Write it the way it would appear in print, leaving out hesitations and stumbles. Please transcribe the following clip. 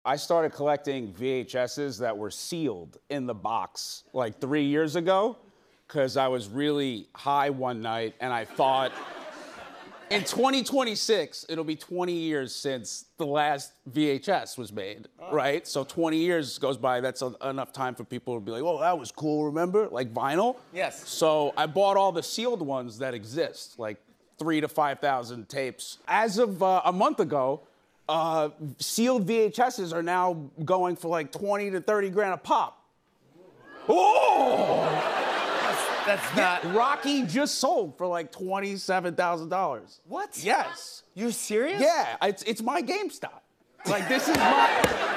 I started collecting VHSs that were sealed in the box like 3 years ago because I was really high one night and I thought in 2026, it'll be 20 years since the last VHS was made, right? So 20 years goes by, that's enough time for people to be like, oh, that was cool, remember? Like vinyl? Yes. So I bought all the sealed ones that exist, like 3,000 to 5,000 tapes. As of a month ago, sealed VHSs are now going for like 20 to 30 grand a pop. Oh! That's not... Rocky just sold for like $27,000. What? Yes. You serious? Yeah, it's my GameStop. Like, this is my...